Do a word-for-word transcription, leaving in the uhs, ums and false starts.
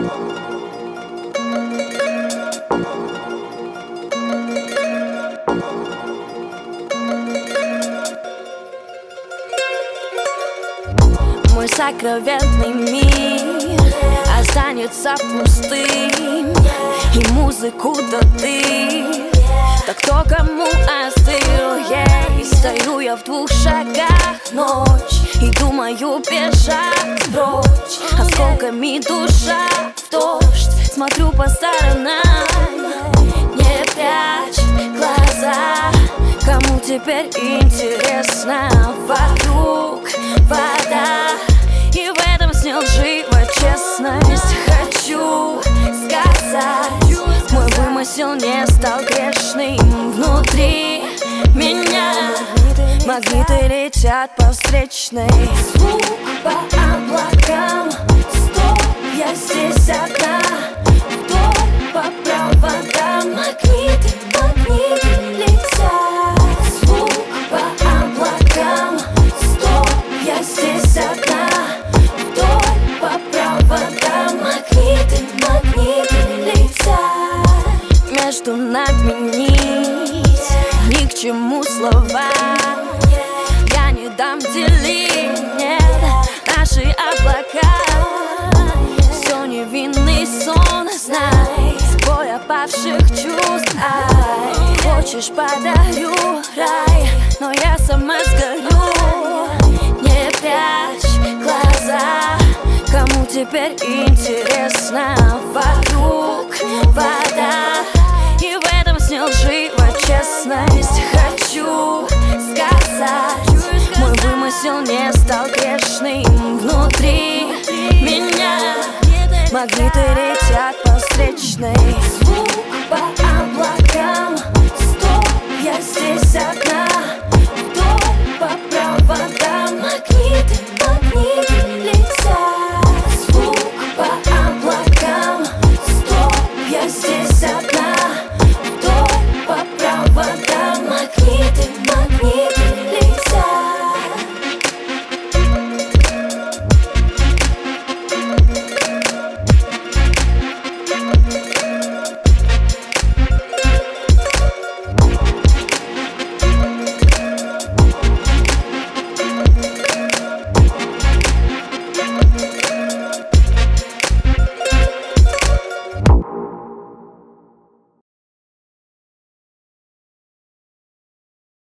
Мой сокровенный мир останется пустым, и музыку-то ты, так кто кому остыл ей. Стою я в двух шагах ночь и думаю бежать прочь, осколками душа в дождь. Смотрю по сторонам, не прячь глаза, кому теперь интересно. Вокруг вода, и в этом сне лживая честность. Хочу сказать, мой вымысел не стал грешным. Внутри меня магниты летят по встречной. Звук по облакам, стоп, я здесь одна. Вдоль по проводам магниты, магниты летят. Звук по облакам, стоп, я здесь одна. Вдоль по проводам магниты, магниты летят. Между нами нить, ни к чему слова. Я не дам делить, нет, наши облака. Все невинный сон, знай, бой опавших чувств. Ай, хочешь, подарю рай, но я сама сгорю. Не прячь глаза, кому теперь интересно. Вокруг вода, и в этом сне лживая честность. Хочу сказать, мой вымысел не стал грешным. Внутри меня магниты летят по встречной. Звук по облакам, стоп, я здесь одна.